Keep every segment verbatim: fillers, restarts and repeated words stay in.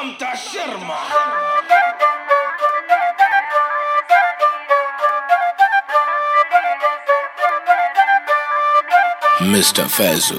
ममता Sharma. Mister Faizu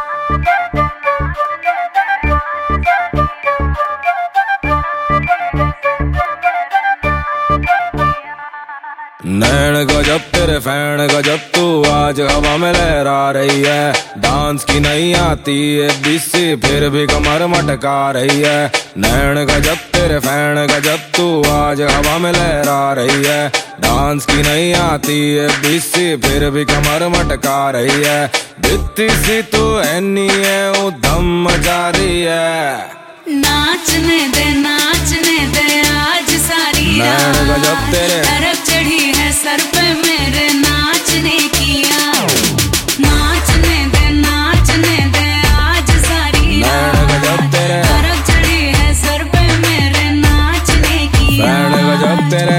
नैन गजब तेरे फैन गजब, तू आज हवा में लहरा रही है। डांस की नहीं आती है बीसी, फिर भी कमर मटका रही है। नैन गजब तेरे फैन गजब, तू आज हवा में लहरा रही है। डांस की नहीं आती है बीसी, फिर भी कमर मटका रही है। बित्ती सी तू ऐनी है, उधम मचा रही है। नाचने दे नाचने दे आज सारी नैन गजब तेरे तरफ चढ़ी है सर पे मेरे नाचने की आग। नाचने दे नाचने दे आज सारी नैन गजब तेरे तरफ चढ़ी है सर पे मेरे नाचने की नैन गजब तेरे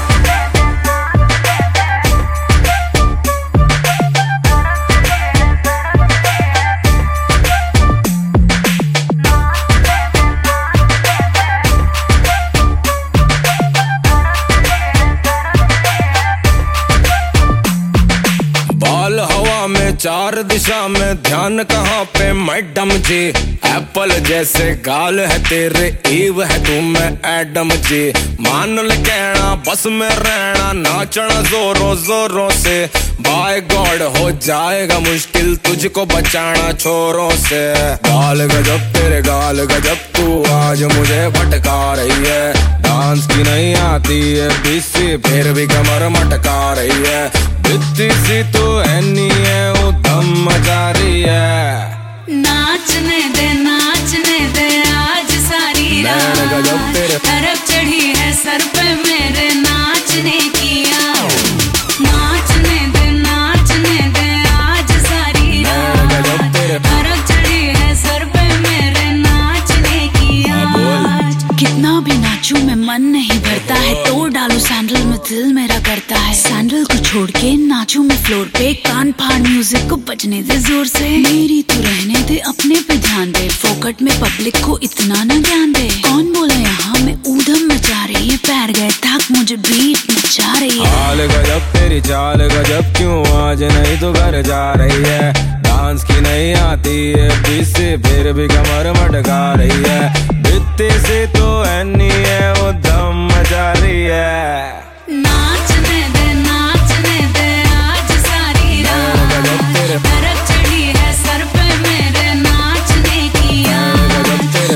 हवा में चार दिशा में ध्यान कहाँ पे मैडम जी। एप्पल जैसे गाल है तेरे, ईव है तू मैं एडम जी। मान ले कहना बस में रहना, नाचना जोरों जोरों से। बाय गॉड हो जाएगा मुश्किल तुझको बचाना छोरों से। गाल गजब तेरे गाल गजब, तू आज मुझे भटका रही है। डांस की नहीं आती है बीसी, फिर भी कमर मटका रही है। बित्ती सी तू ऐनी है, उधम मचा रही है। नाचने दे नाचने दे आज सारी नैन गजब तेरे तरफ चढ़ी है सर पे मेरे नाचने की आग। नाचने दे नाचने दे आज सारी नैन गजब तेरे तरफ चढ़ी है सर पे मेरे नाचने की आग। कितना भी नाचूं मैं मन नहीं भरता है, तोड़ डालू सैंडल में दिल मेरा करता है। सैंडल को छोड़ के नाचूं मैं फ्लोर पे, कान फाड़ म्यूजिक को बजने दे जोर से। मेरी तो रहने दे अपने पे ध्यान दे, फोकट में पब्लिक को इतना ना ज्ञान दे। कौन बोला यहाँ में ऊधम मचा रही है, पैर गए थक मुझे बीट मचा रही है। हाल गजब तेरी चाल गजब, क्यों आज नहीं तो घर जा रही है। डांस की नहीं आती है बीसी, फिर भी कमर मटका रही है। बित्ती से तो ऐनी है, उधम मचा रही है। नाचने दे नाचने दे आज सारी रात तरफ चढ़ी है सर पे मेरे नाचने की आग।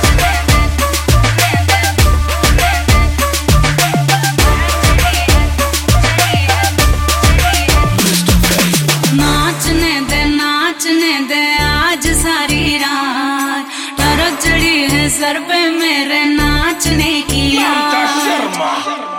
नाचने दे नाचने दे आज सारी रात तरफ चढ़ी है सर पे मेरे नाचने की आग।